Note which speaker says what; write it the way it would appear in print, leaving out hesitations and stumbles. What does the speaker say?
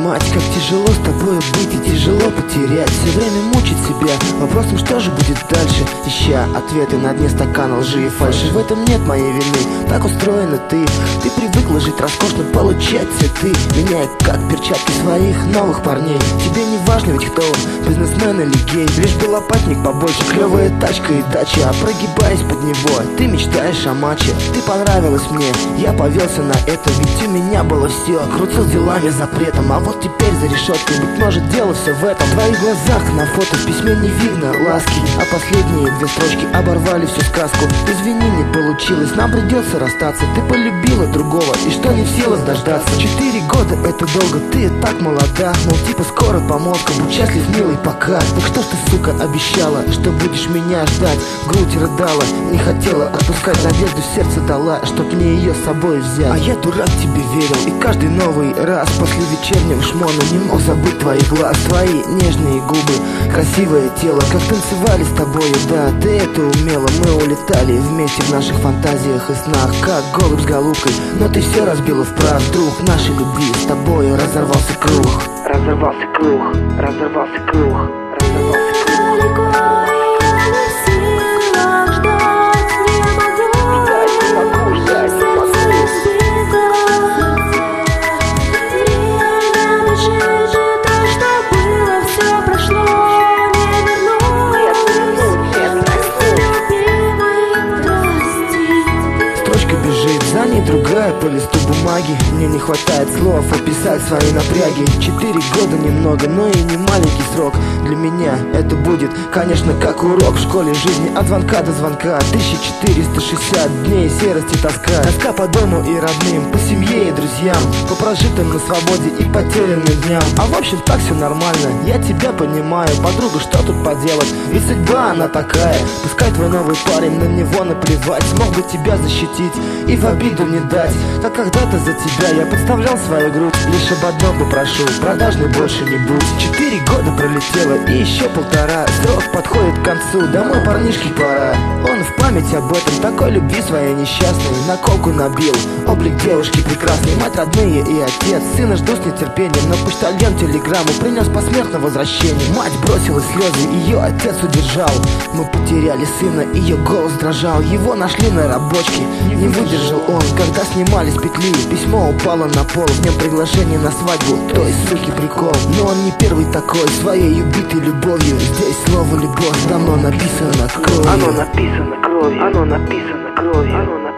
Speaker 1: мать, как тяжело с тобой быть и тяжело потерять. Все время мучить себя вопросом, что же будет дальше, ища ответы на дне стакана лжи и фальши. В этом нет моей вины, так устроена ты. Ты привыкла жить роскошно, получать цветы, меняя как перчатки своих новых парней. Тебе не важно ведь кто, бизнесмен или гей, лишь бы лопатник побольше, клевая тачка и дача. А прогибаясь под него, ты мечтаешь о матче. Ты понравилась мне, я повелся на это, ведь у меня было все. Крутил делами запретом, а вот теперь за решеткой. Быть может дело все в этом. В твоих глазах на фото в письме не видно ласки, а последние две строчки оборвали всю сказку. Извини, не получилось, нам придется расстаться. Ты полюбила другого, и что не в силах дождаться. 4 года это долго, ты так молода. Мол, типа скоро помолвка, будь счастлив, милый, пока. Так что ж ты, сука, обещала, что будешь меня ждать? В грудь рыдала, не хотела отпускать, надежду в сердце дала, чтоб мне ее с собой взять. А я, дурак, тебе верил, и каждый новый раз после вечернего шмона не мог забыть твои глаз, твои нежные губы, красивое тело, как танцевали с тобою, да, ты это умела. Мы улетали вместе в наших фантазиях и снах, как голубь с голубкой, но ты все разбила в прах. Вдруг нашей любви с тобою разорвался круг. Разорвался круг, разорвался круг, разорвался круг. За ней другая по листу бумаги. Мне не хватает слов описать свои напряги. 4 года немного, но и не маленький срок. Для меня это будет, конечно, как урок в школе жизни. От звонка до звонка 1460 дней серости, тоска. Тоска по дому и родным, по семье и друзьям, по прожитым на свободе и потерянным дням. А в общем так все нормально, я тебя понимаю, подруга, что тут поделать, ведь судьба она такая. Пускай твой новый парень, на него наплевать, смог бы тебя защитить и в обиду не дать, как когда-то за тебя я подставлял свою грудь. Лишь об одном попрошу, продажной больше не будь. 4 года пролетело и еще 1,5, срок подходит к концу, домой парнишке пора. Он в память об этом, такой любви своей несчастной, наколку набил облик девушки прекрасной. Мать, родные и отец, сына жду с нетерпением, но почтальон телеграмму принес посмертное возвращение. Мать бросила слезы, ее отец удержал. Мы потеряли сына, ее голос дрожал. Его нашли на рабочке, не выдержал он, когда снимали с петли. Письмо упало на пол, в нем приглашение на свадьбу той суки прикол. Но он не первый такой, своей убитой любовью. Здесь слово любовь давно написано кровью. Оно написано кровью, оно написано кровью, оно